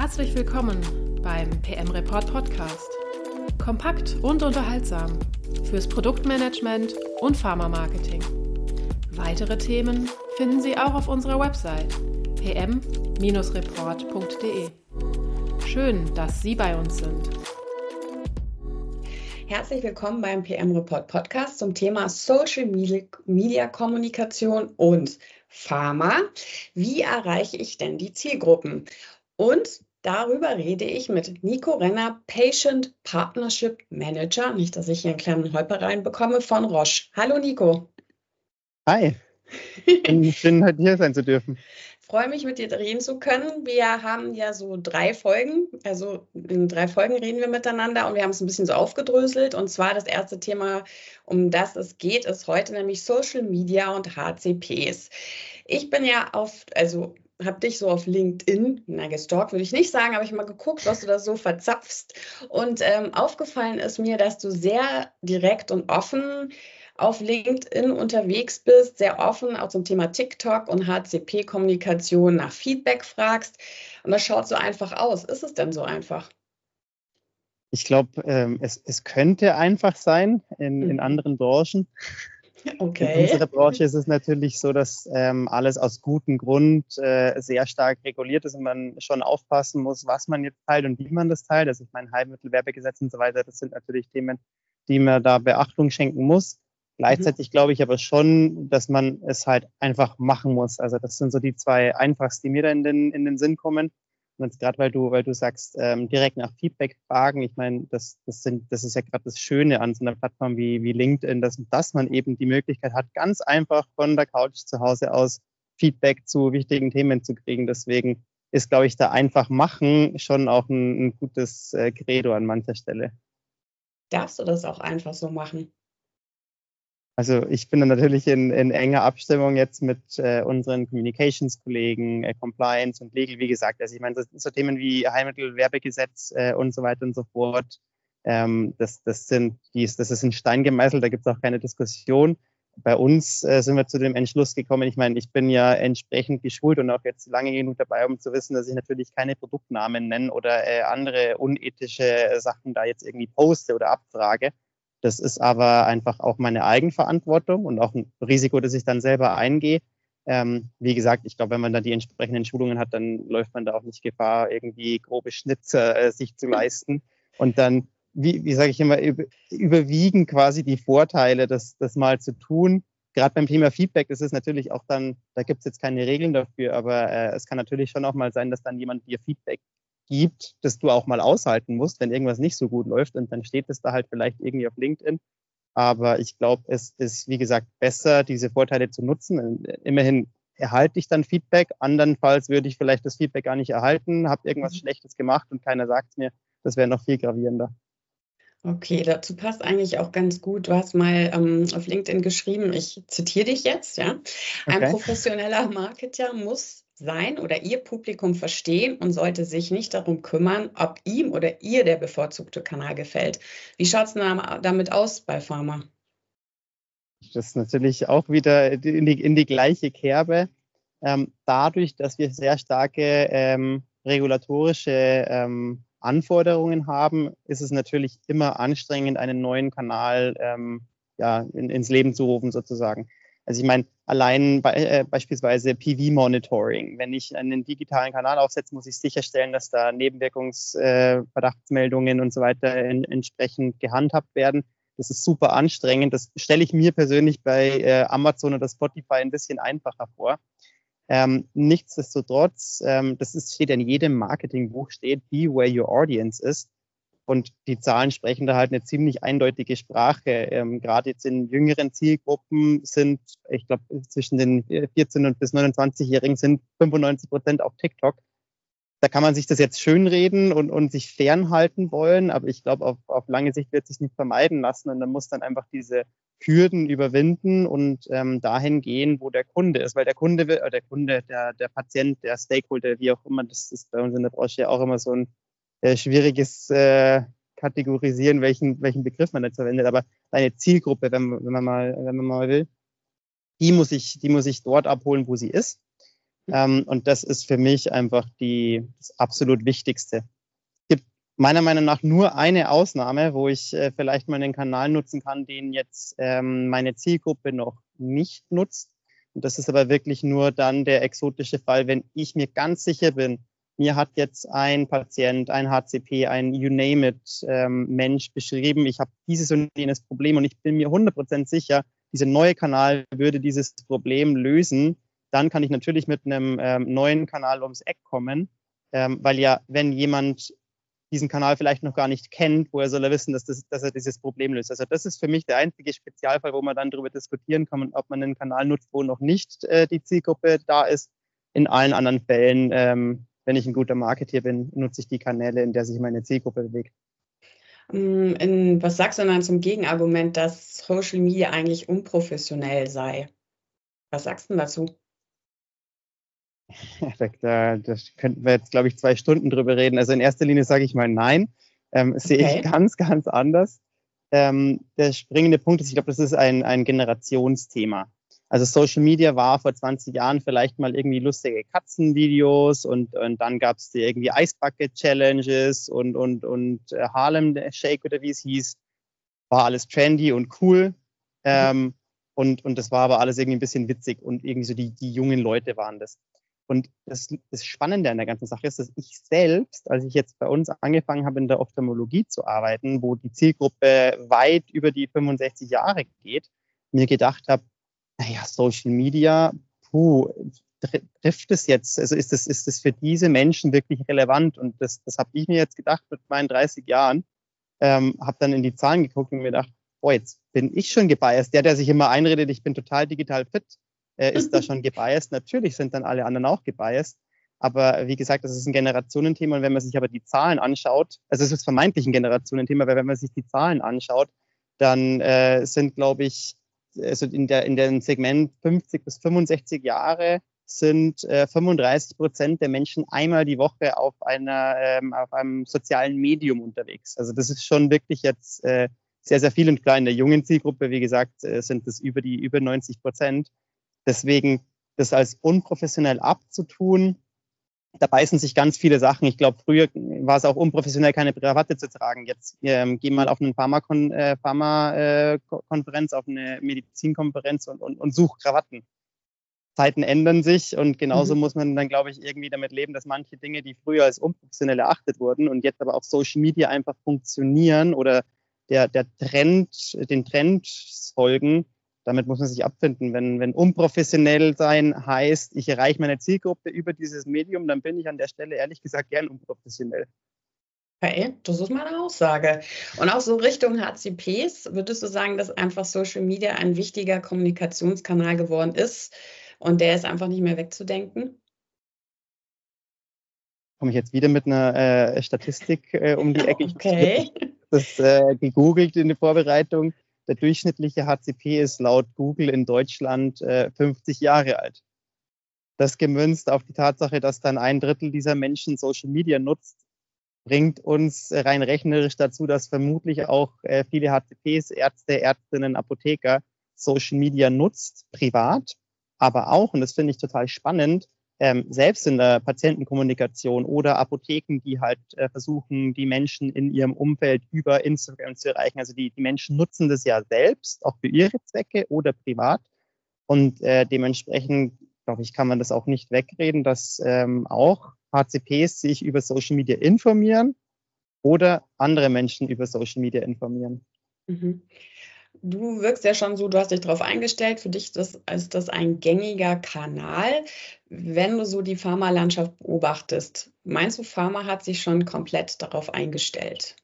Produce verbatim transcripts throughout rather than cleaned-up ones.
Herzlich willkommen beim P M Report Podcast. Kompakt und unterhaltsam fürs Produktmanagement und Pharma-Marketing. Weitere Themen finden Sie auch auf unserer Website p m Bindestrich report punkt d e. Schön, dass Sie bei uns sind. Herzlich willkommen beim P M Report Podcast zum Thema Social Media Kommunikation und Pharma. Wie erreiche ich denn die Zielgruppen? Und darüber rede ich mit Nico Renner, Patient Partnership Manager, nicht, dass ich hier einen kleinen Holper reinbekomme, von Roche. Hallo Nico. Hi, schön heute hier sein zu dürfen. Ich freue mich, mit dir reden zu können. Wir haben ja so drei Folgen, also in drei Folgen reden wir miteinander und wir haben es ein bisschen so aufgedröselt. Und zwar das erste Thema, um das es geht, ist heute nämlich Social Media und H C Ps. Ich bin ja auf, also habe dich so auf LinkedIn, na gestalkt würde ich nicht sagen, aber ich habe mal geguckt, was du da so verzapfst. Und ähm, aufgefallen ist mir, dass du sehr direkt und offen auf LinkedIn unterwegs bist, sehr offen auch zum Thema TikTok und H C P-Kommunikation nach Feedback fragst. Und das schaut so einfach aus. Ist es denn so einfach? Ich glaube, ähm, es, es könnte einfach sein in, in anderen Branchen. Okay. In unserer Branche ist es natürlich so, dass ähm, alles aus gutem Grund äh, sehr stark reguliert ist und man schon aufpassen muss, was man jetzt teilt und wie man das teilt. Also ich meine, Heilmittelwerbegesetz und so weiter, das sind natürlich Themen, die man da Beachtung schenken muss. Gleichzeitig glaube ich aber schon, dass man es halt einfach machen muss. Also das sind so die zwei einfachsten, die mir da in den, in den Sinn kommen. Und jetzt gerade, weil du, weil du sagst, ähm, direkt nach Feedback fragen, ich meine, das, das sind, das ist ja gerade das Schöne an so einer Plattform wie, wie LinkedIn, dass, dass man eben die Möglichkeit hat, ganz einfach von der Couch zu Hause aus Feedback zu wichtigen Themen zu kriegen. Deswegen ist, glaube ich, da einfach machen schon auch ein, ein gutes äh, Credo an mancher Stelle. Darfst du das auch einfach so machen? Also ich bin dann natürlich in, in enger Abstimmung jetzt mit äh, unseren Communications-Kollegen, äh, Compliance und Legal, wie gesagt. Also ich meine, das sind so Themen wie Heilmittelwerbegesetz äh, und so weiter und so fort. Ähm, das, das, sind, die, das ist in Stein gemeißelt, da gibt es auch keine Diskussion. Bei uns äh, sind wir zu dem Entschluss gekommen, ich meine, ich bin ja entsprechend geschult und auch jetzt lange genug dabei, um zu wissen, dass ich natürlich keine Produktnamen nenne oder äh, andere unethische Sachen da jetzt irgendwie poste oder abfrage. Das ist aber einfach auch meine Eigenverantwortung und auch ein Risiko, das ich dann selber eingehe. Ähm, wie gesagt, ich glaube, wenn man da die entsprechenden Schulungen hat, dann läuft man da auch nicht Gefahr, irgendwie grobe Schnitzer äh, sich zu leisten. Und dann, wie, wie sage ich immer, über, überwiegen quasi die Vorteile, das, das mal zu tun. Gerade beim Thema Feedback ist es natürlich auch dann, da gibt es jetzt keine Regeln dafür, aber äh, es kann natürlich schon auch mal sein, dass dann jemand dir Feedback gibt, dass du auch mal aushalten musst, wenn irgendwas nicht so gut läuft und dann steht es da halt vielleicht irgendwie auf LinkedIn. Aber ich glaube, es ist, wie gesagt, besser, diese Vorteile zu nutzen. Immerhin erhalte ich dann Feedback. Andernfalls würde ich vielleicht das Feedback gar nicht erhalten, habe irgendwas Schlechtes gemacht und keiner sagt es mir. Das wäre noch viel gravierender. Okay, dazu passt eigentlich auch ganz gut. Du hast mal ähm, auf LinkedIn geschrieben, ich zitiere dich jetzt, ja. Ein Okay. professioneller Marketer muss sein oder ihr Publikum verstehen und sollte sich nicht darum kümmern, ob ihm oder ihr der bevorzugte Kanal gefällt. Wie schaut es damit aus bei Pharma? Das ist natürlich auch wieder in die, in die gleiche Kerbe. Ähm, dadurch, dass wir sehr starke ähm, regulatorische ähm, Anforderungen haben, ist es natürlich immer anstrengend, einen neuen Kanal ähm, ja, in, ins Leben zu rufen sozusagen. Also ich meine, allein bei, äh, beispielsweise P V-Monitoring. Wenn ich einen digitalen Kanal aufsetze, muss ich sicherstellen, dass da Nebenwirkungsverdachtsmeldungen äh, und so weiter in, entsprechend gehandhabt werden. Das ist super anstrengend. Das stelle ich mir persönlich bei äh, Amazon oder Spotify ein bisschen einfacher vor. Ähm, nichtsdestotrotz, ähm, das ist, steht in jedem Marketingbuch, steht, be where your audience is. Und die Zahlen sprechen da halt eine ziemlich eindeutige Sprache. Ähm, gerade jetzt in jüngeren Zielgruppen sind, ich glaube, zwischen den vierzehn- und bis neunundzwanzig-Jährigen sind fünfundneunzig Prozent auf TikTok. Da kann man sich das jetzt schönreden und, und sich fernhalten wollen, aber ich glaube, auf, auf lange Sicht wird es sich nicht vermeiden lassen und dann muss dann einfach diese Hürden überwinden und ähm, dahin gehen, wo der Kunde ist, weil der Kunde, will, äh, der Kunde, der, der Patient, der Stakeholder, wie auch immer, das ist bei uns in der Branche ja auch immer so ein äh, schwieriges äh, Kategorisieren, welchen, welchen Begriff man jetzt verwendet, aber eine Zielgruppe, wenn, wenn man mal, wenn man mal will, die muss ich, die muss ich dort abholen, wo sie ist. Ähm, und das ist für mich einfach die, das absolut Wichtigste. Es gibt meiner Meinung nach nur eine Ausnahme, wo ich äh, vielleicht mal einen Kanal nutzen kann, den jetzt ähm, meine Zielgruppe noch nicht nutzt. Und das ist aber wirklich nur dann der exotische Fall, wenn ich mir ganz sicher bin, mir hat jetzt ein Patient, ein H C P, ein You name it ähm, Mensch beschrieben, ich habe dieses und jenes Problem und ich bin mir hundert Prozent sicher, dieser neue Kanal würde dieses Problem lösen. Dann kann ich natürlich mit einem ähm, neuen Kanal ums Eck kommen, ähm, weil ja, wenn jemand diesen Kanal vielleicht noch gar nicht kennt, woher soll er wissen, dass, das, dass er dieses Problem löst. Also das ist für mich der einzige Spezialfall, wo man dann darüber diskutieren kann, ob man einen Kanal nutzt, wo noch nicht äh, die Zielgruppe da ist. In allen anderen Fällen, ähm, wenn ich ein guter Marketeer bin, nutze ich die Kanäle, in der sich meine Zielgruppe bewegt. In, was sagst du dann zum Gegenargument, dass Social Media eigentlich unprofessionell sei? Was sagst du dazu? Da, da könnten wir jetzt, glaube ich, zwei Stunden drüber reden. Also in erster Linie sage ich mal nein. Ähm, okay. Sehe ich ganz, ganz anders. Ähm, der springende Punkt ist, ich glaube, das ist ein, ein Generationsthema. Also Social Media war vor zwanzig Jahren vielleicht mal irgendwie lustige Katzenvideos und, und dann gab es irgendwie Ice Bucket Challenges und, und, und äh, Harlem Shake oder wie es hieß. War alles trendy und cool. Ähm, und, und das war aber alles irgendwie ein bisschen witzig und irgendwie so die, die jungen Leute waren das. Und das, das Spannende an der ganzen Sache ist, dass ich selbst, als ich jetzt bei uns angefangen habe, in der Ophthalmologie zu arbeiten, wo die Zielgruppe weit über die fünfundsechzig Jahre geht, mir gedacht habe, naja, Social Media, puh, trifft es jetzt, also ist das, ist das für diese Menschen wirklich relevant? Und das, das habe ich mir jetzt gedacht mit meinen dreißig Jahren, ähm, habe dann in die Zahlen geguckt und mir gedacht, boah, jetzt bin ich schon gebiased. Der, der sich immer einredet, ich bin total digital fit, äh, ist da schon gebiased. Natürlich sind dann alle anderen auch gebiased. Aber wie gesagt, das ist ein Generationenthema. Und wenn man sich aber die Zahlen anschaut, also es ist vermeintlich ein Generationenthema, weil wenn man sich die Zahlen anschaut, dann äh, sind, glaube ich, also in der in dem Segment fünfzig bis fünfundsechzig Jahre sind äh, fünfunddreißig Prozent der Menschen einmal die Woche auf einer ähm, auf einem sozialen Medium unterwegs. Also das ist schon wirklich jetzt äh, sehr, sehr viel. Und klar, in der jungen Zielgruppe, wie gesagt, äh, sind es über die über neunzig Prozent. Deswegen das als unprofessionell abzutun, da beißen sich ganz viele Sachen. Ich glaube, früher war es auch unprofessionell, keine Krawatte zu tragen. Jetzt ähm, geh mal auf eine Pharmakon, äh, Pharma-Konferenz, auf eine Medizinkonferenz und, und, und such Krawatten. Zeiten ändern sich und genauso mhm. muss man dann, glaube ich, irgendwie damit leben, dass manche Dinge, die früher als unprofessionell erachtet wurden und jetzt aber auf Social Media einfach funktionieren oder der, der Trend, den Trend folgen, damit muss man sich abfinden. Wenn, wenn unprofessionell sein heißt, ich erreiche meine Zielgruppe über dieses Medium, dann bin ich an der Stelle ehrlich gesagt gern unprofessionell. Okay, das ist meine Aussage. Und auch so Richtung H C Ps, würdest du sagen, dass einfach Social Media ein wichtiger Kommunikationskanal geworden ist und der ist einfach nicht mehr wegzudenken? Komme ich jetzt wieder mit einer äh, Statistik äh, um die Ecke? Okay. Ich habe das äh, gegoogelt in der Vorbereitung. Der durchschnittliche H C P ist laut Google in Deutschland äh, fünfzig Jahre alt. Das gemünzt auf die Tatsache, dass dann ein Drittel dieser Menschen Social Media nutzt, bringt uns rein rechnerisch dazu, dass vermutlich auch äh, viele H C Ps, Ärzte, Ärztinnen, Apotheker Social Media nutzt, privat, aber auch, und das finde ich total spannend, ähm, selbst in der Patientenkommunikation oder Apotheken, die halt äh, versuchen, die Menschen in ihrem Umfeld über Instagram zu erreichen. Also die, die Menschen nutzen das ja selbst, auch für ihre Zwecke oder privat. Und äh, dementsprechend, glaube ich, kann man das auch nicht wegreden, dass ähm, auch H C Ps sich über Social Media informieren oder andere Menschen über Social Media informieren. Mhm. Du wirkst ja schon so, du hast dich darauf eingestellt, für dich das, ist das ein gängiger Kanal. Wenn du so die Pharmalandschaft beobachtest, meinst du, Pharma hat sich schon komplett darauf eingestellt?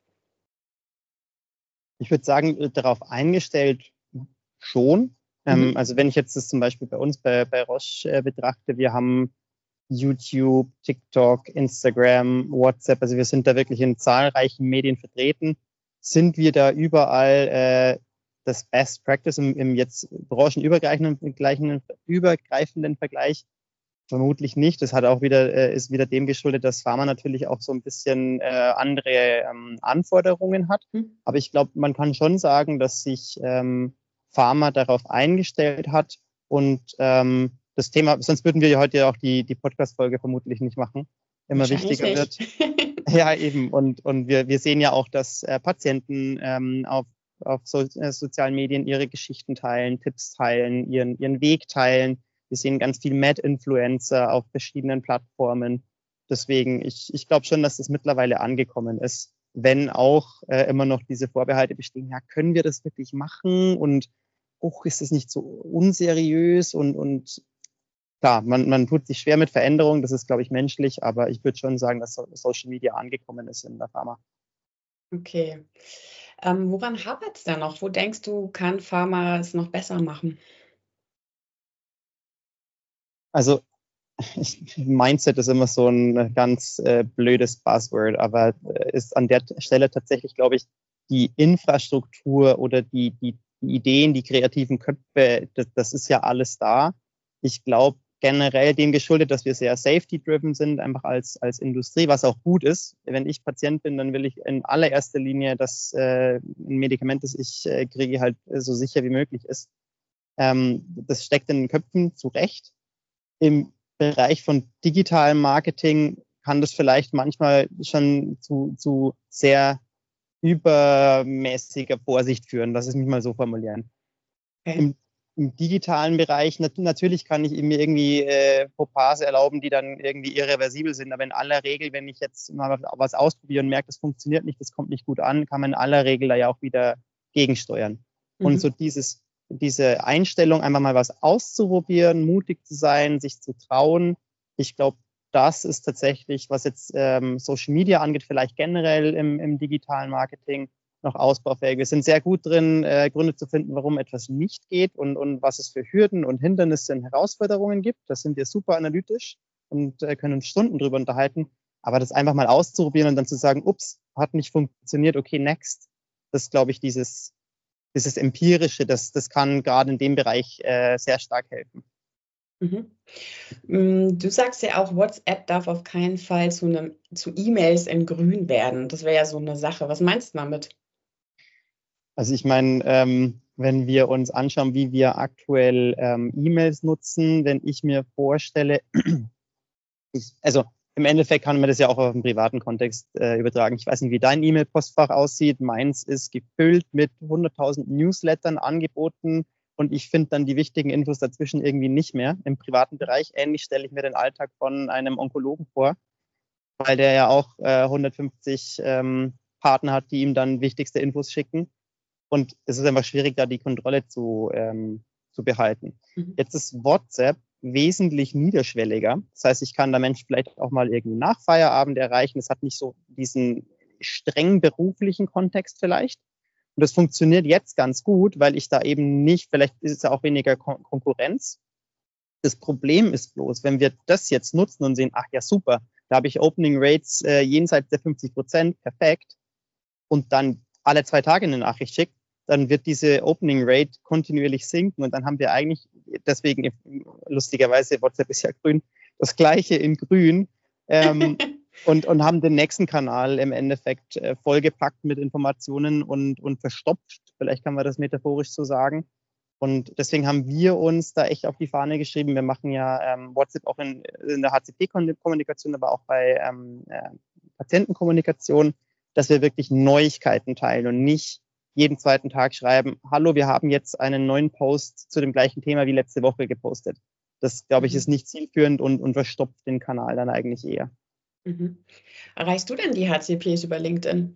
Ich würde sagen, darauf eingestellt schon. Mhm. Ähm, also wenn ich jetzt das zum Beispiel bei uns bei, bei Roche äh, betrachte, wir haben YouTube, TikTok, Instagram, WhatsApp, also wir sind da wirklich in zahlreichen Medien vertreten. Sind wir da überall äh, das Best Practice im, im jetzt branchenübergreifenden übergreifenden Vergleich? Vermutlich nicht. Das hat auch wieder, äh, ist wieder dem geschuldet, dass Pharma natürlich auch so ein bisschen äh, andere ähm, Anforderungen hat. Mhm. Aber ich glaube, man kann schon sagen, dass sich ähm, Pharma darauf eingestellt hat und ähm, das Thema, sonst würden wir ja heute ja auch die, die Podcast-Folge vermutlich nicht machen, immer wichtiger wird. Ja, eben. Und, und wir, wir sehen ja auch, dass äh, Patienten ähm, auf, auf so, äh, sozialen Medien ihre Geschichten teilen, Tipps teilen, ihren, ihren Weg teilen. Wir sehen ganz viel Mad-Influencer auf verschiedenen Plattformen. Deswegen, ich, ich glaube schon, dass das mittlerweile angekommen ist, wenn auch äh, immer noch diese Vorbehalte bestehen, ja, können wir das wirklich machen? Und oh, ist das nicht so unseriös? Und, und klar, man, man tut sich schwer mit Veränderungen, das ist, glaube ich, menschlich, aber ich würde schon sagen, dass Social Media angekommen ist in der Pharma. Okay. Ähm, woran hapert es da noch? Wo denkst du, kann Pharma es noch besser machen? Also ich, Mindset ist immer so ein ganz äh, blödes Buzzword, aber äh, ist an der Stelle tatsächlich, glaube ich, die Infrastruktur oder die, die, die Ideen, die kreativen Köpfe, das, das ist ja alles da. Ich glaube generell dem geschuldet, dass wir sehr safety-driven sind, einfach als, als Industrie, was auch gut ist. Wenn ich Patient bin, dann will ich in allererster Linie, dass äh, ein Medikament, das ich äh, kriege, halt so sicher wie möglich ist. Ähm, das steckt in den Köpfen zu Recht. Im Bereich von digitalem Marketing kann das vielleicht manchmal schon zu, zu sehr übermäßiger Vorsicht führen, lass es mich mal so formulieren. Okay. Im, im digitalen Bereich, nat- natürlich kann ich mir irgendwie äh, Fauxpas erlauben, die dann irgendwie irreversibel sind, aber in aller Regel, wenn ich jetzt mal was ausprobiere und merke, das funktioniert nicht, das kommt nicht gut an, kann man in aller Regel da ja auch wieder gegensteuern. Mhm. Und so dieses diese Einstellung, einfach mal was auszuprobieren, mutig zu sein, sich zu trauen. Ich glaube, das ist tatsächlich, was jetzt ähm, Social Media angeht, vielleicht generell im, im digitalen Marketing noch ausbaufähig. Wir sind sehr gut drin, äh, Gründe zu finden, warum etwas nicht geht und, und was es für Hürden und Hindernisse und Herausforderungen gibt. Da sind wir super analytisch und äh, können uns Stunden drüber unterhalten. Aber das einfach mal auszuprobieren und dann zu sagen, ups, hat nicht funktioniert, okay, next. Das ist, glaube ich, dieses Dieses Empirische, das, das kann gerade in dem Bereich äh, sehr stark helfen. Mhm. Du sagst ja auch, WhatsApp darf auf keinen Fall zu, einem, zu E-Mails in grün werden. Das wäre ja so eine Sache. Was meinst du damit? Also ich meine, ähm, wenn wir uns anschauen, wie wir aktuell ähm, E-Mails nutzen, wenn ich mir vorstelle, ich, also im Endeffekt kann man das ja auch auf einen privaten Kontext äh, übertragen. Ich weiß nicht, wie dein E-Mail-Postfach aussieht. Meins ist gefüllt mit hunderttausend Newslettern, Angeboten und ich finde dann die wichtigen Infos dazwischen irgendwie nicht mehr im privaten Bereich. Ähnlich stelle ich mir den Alltag von einem Onkologen vor, weil der ja auch äh, hundertfünfzig ähm, Partner hat, die ihm dann wichtigste Infos schicken. Und es ist einfach schwierig, da die Kontrolle zu, ähm, zu behalten. Mhm. Jetzt ist WhatsApp wesentlich niederschwelliger. Das heißt, ich kann da Menschen vielleicht auch mal irgendwie nach Feierabend erreichen. Es hat nicht so diesen streng beruflichen Kontext vielleicht. Und das funktioniert jetzt ganz gut, weil ich da eben nicht, vielleicht ist es ja auch weniger Kon- Konkurrenz. Das Problem ist bloß, wenn wir das jetzt nutzen und sehen, ach ja, super, da habe ich Opening Rates äh, jenseits der fünfzig Prozent, perfekt, und dann alle zwei Tage eine Nachricht schickt, dann wird diese Opening Rate kontinuierlich sinken und dann haben wir eigentlich, deswegen lustigerweise, WhatsApp ist ja grün, das Gleiche in grün ähm, und, und haben den nächsten Kanal im Endeffekt äh, vollgepackt mit Informationen und, und verstopft, vielleicht kann man das metaphorisch so sagen. Und deswegen haben wir uns da echt auf die Fahne geschrieben. Wir machen ja ähm, WhatsApp auch in, in der H C P-Kommunikation, aber auch bei ähm, äh, Patientenkommunikation, dass wir wirklich Neuigkeiten teilen und nicht jeden zweiten Tag schreiben, hallo, wir haben jetzt einen neuen Post zu dem gleichen Thema wie letzte Woche gepostet. Das, glaube ich, ist nicht zielführend und, und verstopft den Kanal dann eigentlich eher. Mhm. Erreichst du denn die H C Ps über LinkedIn?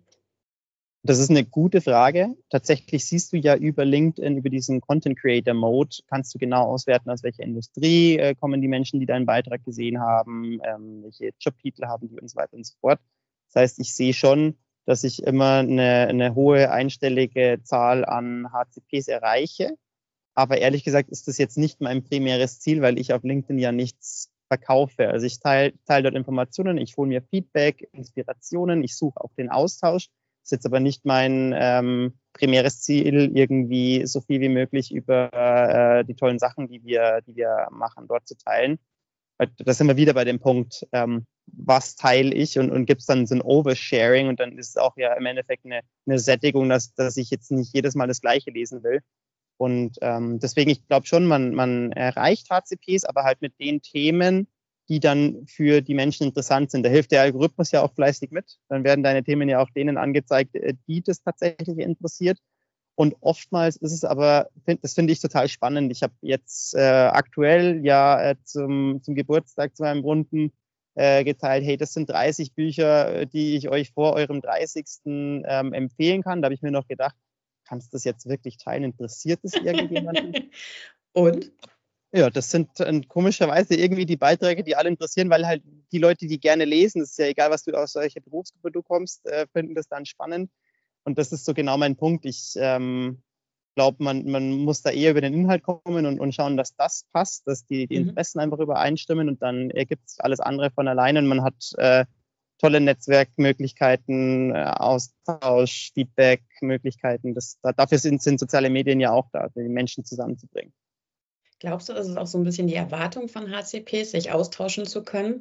Das ist eine gute Frage. Tatsächlich siehst du ja über LinkedIn, über diesen Content Creator Mode, kannst du genau auswerten, aus welcher Industrie äh, kommen die Menschen, die deinen Beitrag gesehen haben, ähm, welche Jobtitel haben die und so weiter und so fort. Das heißt, ich sehe schon, dass ich immer eine, eine hohe einstellige Zahl an H C Ps erreiche. Aber ehrlich gesagt ist das jetzt nicht mein primäres Ziel, weil ich auf LinkedIn ja nichts verkaufe. Also ich teile teil dort Informationen, ich hole mir Feedback, Inspirationen, ich suche auch den Austausch. Das ist jetzt aber nicht mein ähm, primäres Ziel, irgendwie so viel wie möglich über äh, die tollen Sachen, die wir, die wir machen, dort zu teilen. Da sind wir wieder bei dem Punkt, ähm, was teile ich und, und gibt es dann so ein Oversharing und dann ist es auch ja im Endeffekt eine, eine Sättigung, dass, dass ich jetzt nicht jedes Mal das Gleiche lesen will. Und ähm, deswegen, ich glaube schon, man, man erreicht H C Ps, aber halt mit den Themen, die dann für die Menschen interessant sind. Da hilft der Algorithmus ja auch fleißig mit. Dann werden deine Themen ja auch denen angezeigt, die das tatsächlich interessiert. Und oftmals ist es aber, das finde ich total spannend. Ich habe jetzt äh, aktuell ja äh, zum, zum Geburtstag zu meinem Runden äh, geteilt, hey, das sind dreißig Bücher, die ich euch vor eurem dreißigsten Ähm, empfehlen kann. Da habe ich mir noch gedacht, kannst du das jetzt wirklich teilen? Interessiert das irgendjemanden? Und? Ja, das sind äh, komischerweise irgendwie die Beiträge, die alle interessieren, weil halt die Leute, die gerne lesen, das ist ja egal, was du aus welcher Berufsgruppe du kommst, äh, finden das dann spannend. Und das ist so genau mein Punkt. Ich ähm, glaube, man, man muss da eher über den Inhalt kommen und, und schauen, dass das passt, dass die, die Interessen mhm. einfach übereinstimmen und dann ergibt sich alles andere von alleine und man hat äh, tolle Netzwerkmöglichkeiten, äh, Austausch, Feedbackmöglichkeiten. Das, da, dafür sind, sind soziale Medien ja auch da, die Menschen zusammenzubringen. Glaubst du, das ist auch so ein bisschen die Erwartung von H C Ps, sich austauschen zu können?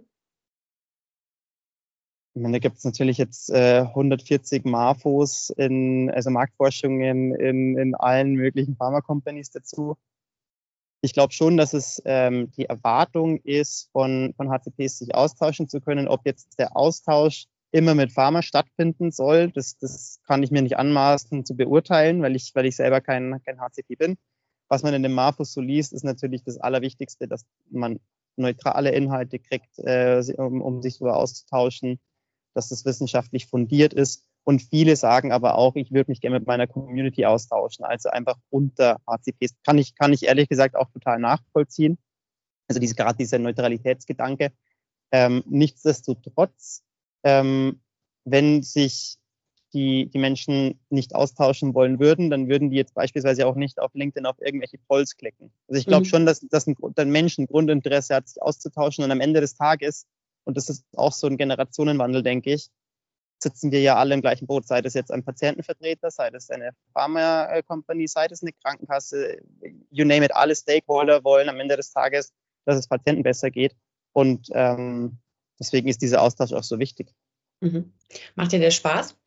Ich meine, da gibt es natürlich jetzt äh, hundertvierzig Marfos, in, also Marktforschungen in, in allen möglichen Pharma-Companies dazu. Ich glaube schon, dass es ähm, die Erwartung ist, von, von H C Ps sich austauschen zu können. Ob jetzt der Austausch immer mit Pharma stattfinden soll, das, das kann ich mir nicht anmaßen zu beurteilen, weil ich, weil ich selber kein, kein H C P bin. Was man in den Marfos so liest, ist natürlich das Allerwichtigste, dass man neutrale Inhalte kriegt, äh, um, um sich darüber auszutauschen, dass das wissenschaftlich fundiert ist. Und viele sagen aber auch, ich würde mich gerne mit meiner Community austauschen, also einfach unter H C Ps. Kann ich, kann ich ehrlich gesagt auch total nachvollziehen. Also diese, gerade dieser Neutralitätsgedanke. Ähm, nichtsdestotrotz, ähm, wenn sich die, die Menschen nicht austauschen wollen würden, dann würden die jetzt beispielsweise auch nicht auf LinkedIn auf irgendwelche Polls klicken. Also ich glaube mhm. schon, dass, dass ein, ein Mensch ein Grundinteresse hat, sich auszutauschen und am Ende des Tages, und das ist auch so ein Generationenwandel, denke ich, sitzen wir ja alle im gleichen Boot, sei das jetzt ein Patientenvertreter, sei das eine Pharma-Company, sei das eine Krankenkasse, you name it, alle Stakeholder wollen am Ende des Tages, dass es Patienten besser geht. Und ähm, deswegen ist dieser Austausch auch so wichtig. Mhm. Macht dir der Spaß?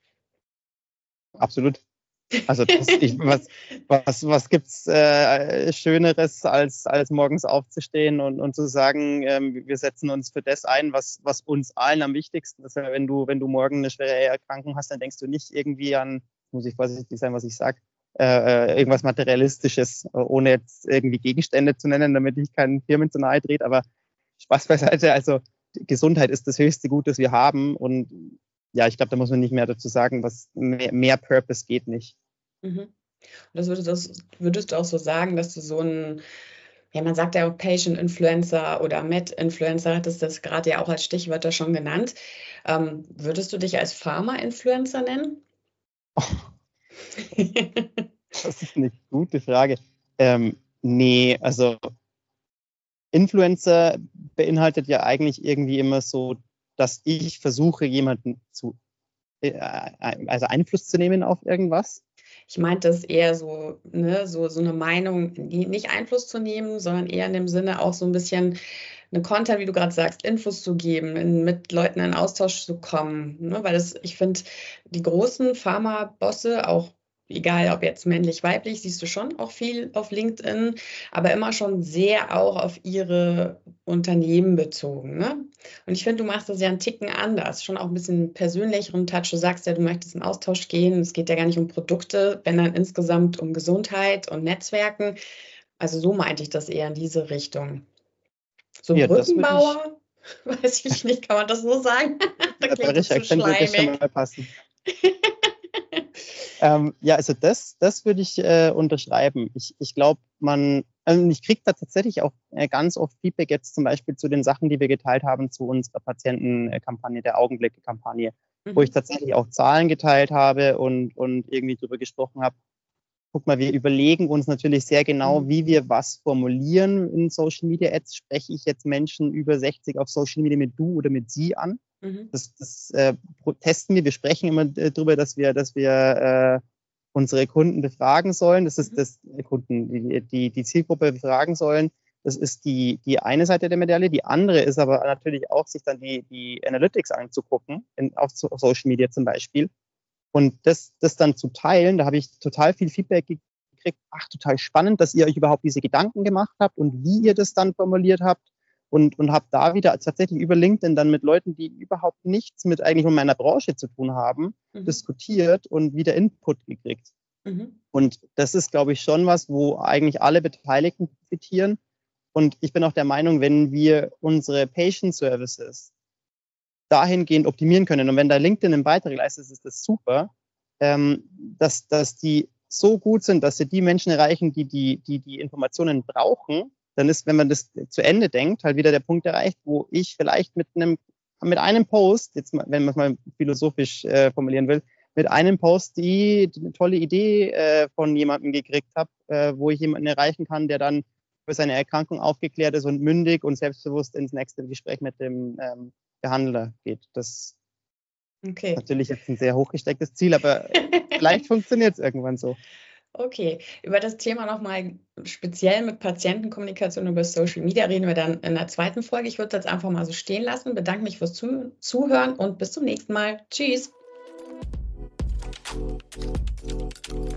Absolut. Also das, ich, was, was, was gibt's äh, Schöneres, als, als morgens aufzustehen und, und zu sagen, ähm, wir setzen uns für das ein, was, was uns allen am wichtigsten ist. Wenn du, wenn du morgen eine schwere Erkrankung hast, dann denkst du nicht irgendwie an, muss ich vorsichtig sein, was ich sage, äh, irgendwas Materialistisches, ohne jetzt irgendwie Gegenstände zu nennen, damit ich keinen Firmen zu nahe trete. Aber Spaß beiseite, also Gesundheit ist das höchste Gut, das wir haben. Und ja, ich glaube, da muss man nicht mehr dazu sagen, was mehr, mehr Purpose geht nicht. Mhm. Und das würdest, das würdest du auch so sagen, dass du so ein, ja, man sagt ja auch Patient-Influencer oder Med-Influencer, hattest das gerade ja auch als Stichwörter schon genannt. Ähm, würdest du dich als Pharma-Influencer nennen? Oh, das ist eine gute Frage. Ähm, nee, also Influencer beinhaltet ja eigentlich irgendwie immer so, dass ich versuche, jemanden zu, äh, also Einfluss zu nehmen auf irgendwas. Ich meinte es eher so, ne, so, so eine Meinung, nicht Einfluss zu nehmen, sondern eher in dem Sinne auch so ein bisschen eine Content, wie du gerade sagst, Infos zu geben, in, mit Leuten in Austausch zu kommen. Ne? Weil das, ich finde, die großen Pharma-Bosse, auch egal ob jetzt männlich, weiblich, siehst du schon auch viel auf LinkedIn, aber immer schon sehr auch auf ihre Unternehmen bezogen. Ne? Und ich finde, du machst das ja einen Ticken anders, schon auch ein bisschen persönlicheren Touch. Du sagst ja, du möchtest in Austausch gehen. Es geht ja gar nicht um Produkte, wenn dann insgesamt um Gesundheit und Netzwerken. Also so meinte ich das eher in diese Richtung. So ja, Brückenbauer, ich... weiß ich nicht, kann man das so sagen? Da klingt das zu schleimig. Schon mal passen. ähm, ja, also das, das würde ich äh, unterschreiben. Ich, ich glaube, man, also ich kriege da tatsächlich auch äh, ganz oft Feedback jetzt zum Beispiel zu den Sachen, die wir geteilt haben zu unserer Patientenkampagne, der Augenblicke-Kampagne, mhm. wo ich tatsächlich auch Zahlen geteilt habe und, und irgendwie drüber gesprochen habe. Guck mal, wir überlegen uns natürlich sehr genau, wie wir was formulieren in Social Media Ads. Spreche ich jetzt Menschen über sechzig auf Social Media mit du oder mit sie an? Mhm. Das, das äh, testen wir. Wir sprechen immer äh, darüber, dass wir, dass wir äh, unsere Kunden befragen sollen. Das ist das äh, Kunden, die, die, die Zielgruppe befragen sollen. Das ist die, die eine Seite der Medaille. Die andere ist aber natürlich auch, sich dann die, die Analytics anzugucken, in, auf Social Media zum Beispiel. Und das, das dann zu teilen, da habe ich total viel Feedback ge- mitgekriegt, ach, total spannend, dass ihr euch überhaupt diese Gedanken gemacht habt und wie ihr das dann formuliert habt. Und, und habe da wieder tatsächlich über LinkedIn dann mit Leuten, die überhaupt nichts mit eigentlich mit meiner Branche zu tun haben, mhm. diskutiert und wieder Input gekriegt. Mhm. Und das ist, glaube ich, schon was, wo eigentlich alle Beteiligten profitieren. Und ich bin auch der Meinung, wenn wir unsere Patient Services dahingehend optimieren können, und wenn da LinkedIn einen Beitrag leistet, ist das super, ähm, dass, dass die so gut sind, dass sie die Menschen erreichen, die die, die, die Informationen brauchen. Dann ist, wenn man das zu Ende denkt, halt wieder der Punkt erreicht, wo ich vielleicht mit einem, mit einem Post, jetzt mal, wenn man es mal philosophisch äh, formulieren will, mit einem Post die, die eine tolle Idee äh, von jemandem gekriegt habe, äh, wo ich jemanden erreichen kann, der dann für seine Erkrankung aufgeklärt ist und mündig und selbstbewusst ins nächste Gespräch mit dem ähm, Behandler geht. Das okay. ist natürlich jetzt ein sehr hochgestecktes Ziel, aber vielleicht funktioniert es irgendwann so. Okay, über das Thema nochmal speziell mit Patientenkommunikation über Social Media reden wir dann in der zweiten Folge. Ich würde es jetzt einfach mal so stehen lassen. Bedanke mich fürs Zuh- Zuhören und bis zum nächsten Mal. Tschüss.